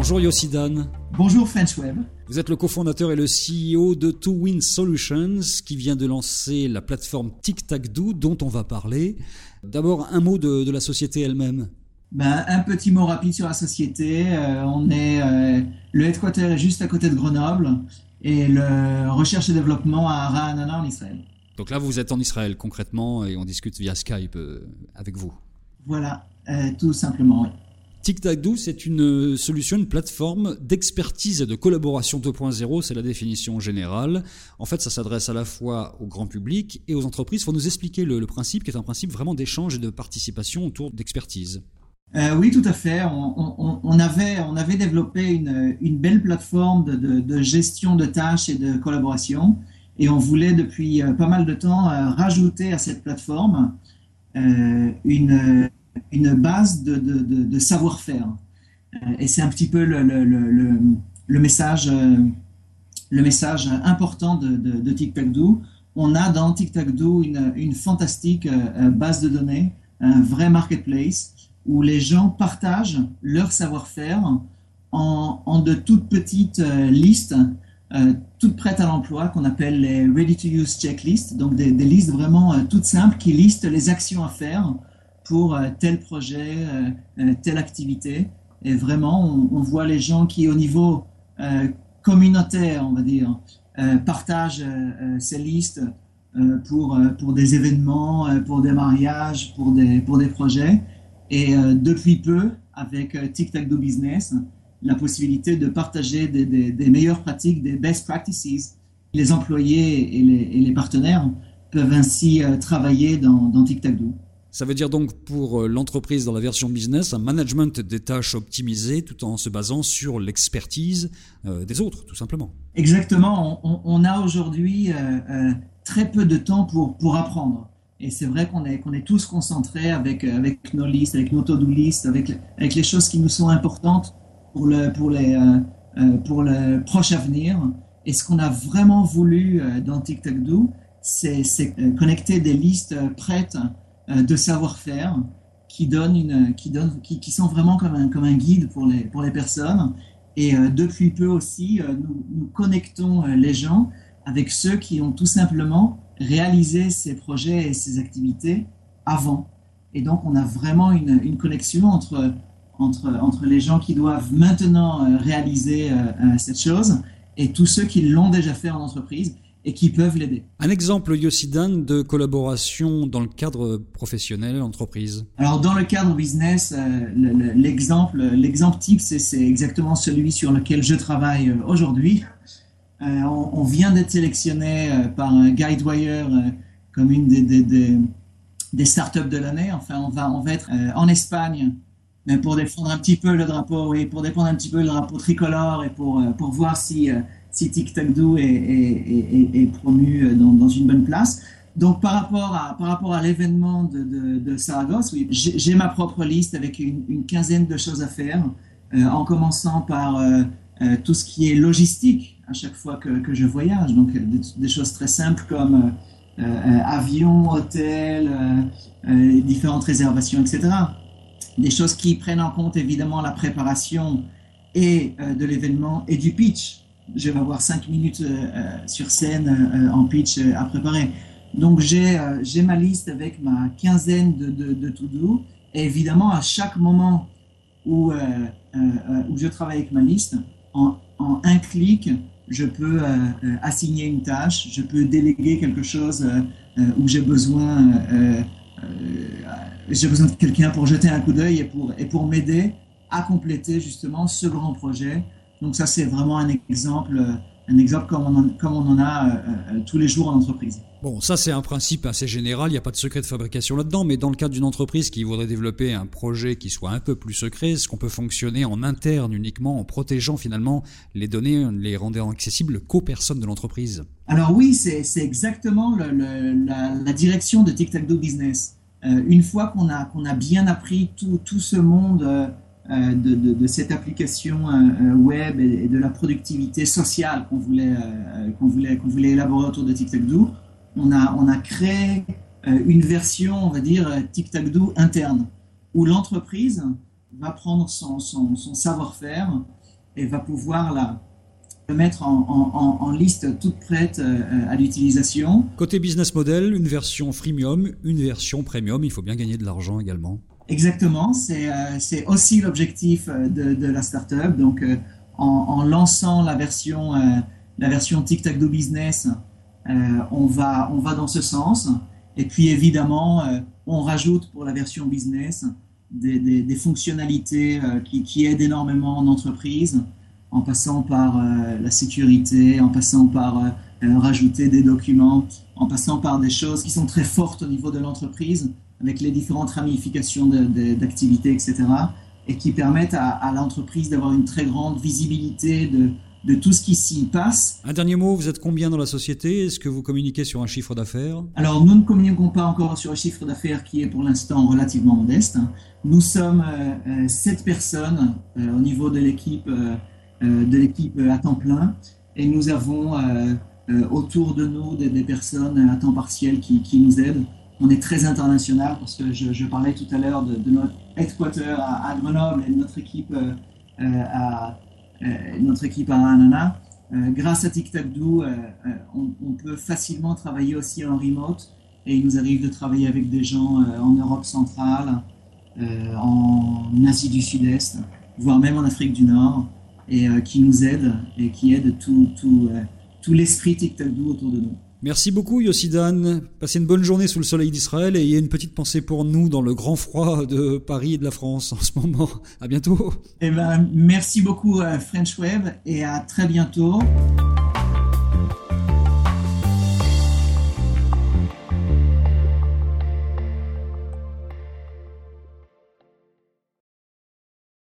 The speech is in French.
Bonjour Yossi Dan. Bonjour French Web. Vous êtes le cofondateur et le CEO de 2Win Solutions qui vient de lancer la plateforme TicTacDo dont on va parler. D'abord, un mot de la société elle-même. Un petit mot rapide sur la société. Le headquarter est juste à côté de Grenoble et le recherche et développement à Ra'anana en Israël. Donc là, vous êtes en Israël concrètement et on discute via Skype avec vous. Voilà, tout simplement, oui. TicTacDo, c'est une solution, une plateforme d'expertise et de collaboration 2.0, c'est la définition générale. En fait, ça s'adresse à la fois au grand public et aux entreprises. Il faut nous expliquer le principe, qui est un principe vraiment d'échange et de participation autour d'expertise. Oui, tout à fait. On avait développé une belle plateforme de gestion de tâches et de collaboration. Et on voulait depuis pas mal de temps rajouter à cette plateforme une base de savoir-faire. Et c'est un petit peu le message important de TicTacDo. On a dans TicTacDo une fantastique base de données, un vrai marketplace où les gens partagent leur savoir-faire en de toutes petites listes, toutes prêtes à l'emploi, qu'on appelle les ready-to-use checklists, donc des listes vraiment toutes simples qui listent les actions à faire pour tel projet, telle activité. Et vraiment, on voit les gens qui, au niveau communautaire, on va dire, partagent ces listes pour des événements, pour des mariages, pour des projets. Et depuis peu, avec TicTacDo Business, la possibilité de partager des meilleures pratiques, des best practices. Les employés et les partenaires peuvent ainsi travailler dans TicTacDo. Ça veut dire donc pour l'entreprise dans la version business, un management des tâches optimisées tout en se basant sur l'expertise des autres, tout simplement. Exactement. On a aujourd'hui très peu de temps pour apprendre. Et c'est vrai qu'on est tous concentrés avec nos listes, avec nos to-do lists, avec les choses qui nous sont importantes pour le proche avenir. Et ce qu'on a vraiment voulu dans TicTacDo, c'est connecter des listes prêtes de savoir-faire qui sont vraiment comme un guide pour les personnes. Et depuis peu aussi, nous connectons les gens avec ceux qui ont tout simplement réalisé ces projets et ces activités avant. Et donc, on a vraiment une connexion entre les gens qui doivent maintenant réaliser cette chose et tous ceux qui l'ont déjà fait en entreprise et qui peuvent l'aider. Un exemple, Yossi Dan, de collaboration dans le cadre professionnel, entreprise. Alors, dans le cadre business, l'exemple type, c'est exactement celui sur lequel je travaille aujourd'hui. On vient d'être sélectionné par Guidewire comme une des startups de l'année. Enfin, on va être en Espagne, mais pour défendre un petit peu le drapeau, tricolore et pour voir si TicTacDo est promu dans une bonne place. Donc, par rapport à l'événement de Saragosse, oui, j'ai ma propre liste avec une quinzaine de choses à faire, en commençant par tout ce qui est logistique à chaque fois que je voyage. Donc, des choses très simples comme avion, hôtel, différentes réservations, etc. Des choses qui prennent en compte évidemment la préparation et de l'événement et du pitch. Je vais avoir 5 minutes sur scène en pitch à préparer. Donc, j'ai ma liste avec ma quinzaine de to-do. Et évidemment, à chaque moment où je travaille avec ma liste, en un clic, je peux assigner une tâche, je peux déléguer quelque chose où j'ai besoin de quelqu'un pour jeter un coup d'œil et pour m'aider à compléter justement ce grand projet. Donc ça, c'est vraiment un exemple comme on en a tous les jours en entreprise. Bon, ça c'est un principe assez général, il n'y a pas de secret de fabrication là-dedans, mais dans le cadre d'une entreprise qui voudrait développer un projet qui soit un peu plus secret, est-ce qu'on peut fonctionner en interne uniquement en protégeant finalement les données, les rendant accessibles qu'aux personnes de l'entreprise? Alors oui, c'est exactement la direction de TicTacDo Business. Une fois qu'on a bien appris tout ce monde de cette application web et de la productivité sociale qu'on voulait élaborer autour de TicTacDo, on a créé une version, on va dire, TicTacDo interne, où l'entreprise va prendre son savoir-faire et va pouvoir le mettre en liste toute prête à l'utilisation. Côté business model, une version freemium, une version premium, il faut bien gagner de l'argent également. Exactement, c'est aussi l'objectif de la startup. Donc, en lançant la version Tic-Tac-Do Business, on va dans ce sens. Et puis évidemment, on rajoute pour la version business des fonctionnalités qui aident énormément en entreprise, en passant par la sécurité, en passant par rajouter des documents, en passant par des choses qui sont très fortes au niveau de l'entreprise, avec les différentes ramifications d'activités, etc., et qui permettent à l'entreprise d'avoir une très grande visibilité de tout ce qui s'y passe. Un dernier mot, vous êtes combien dans la société? Est-ce que vous communiquez sur un chiffre d'affaires? Alors, nous ne communiquons pas encore sur un chiffre d'affaires qui est pour l'instant relativement modeste. Nous sommes 7 personnes au niveau de l'équipe à temps plein, et nous avons autour de nous des personnes à temps partiel qui nous aident. On est très international parce que je parlais tout à l'heure de notre headquarter à Grenoble et de notre équipe à Anana. Grâce à Tic-Tac-Do, on peut facilement travailler aussi en remote, et il nous arrive de travailler avec des gens en Europe centrale, en Asie du Sud-Est, voire même en Afrique du Nord, et qui nous aident et qui aident tout l'esprit Tic-Tac-Do autour de nous. Merci beaucoup Yossi Dan, passez une bonne journée sous le soleil d'Israël, et il y a une petite pensée pour nous dans le grand froid de Paris et de la France en ce moment. À bientôt. Merci beaucoup French Web, et à très bientôt.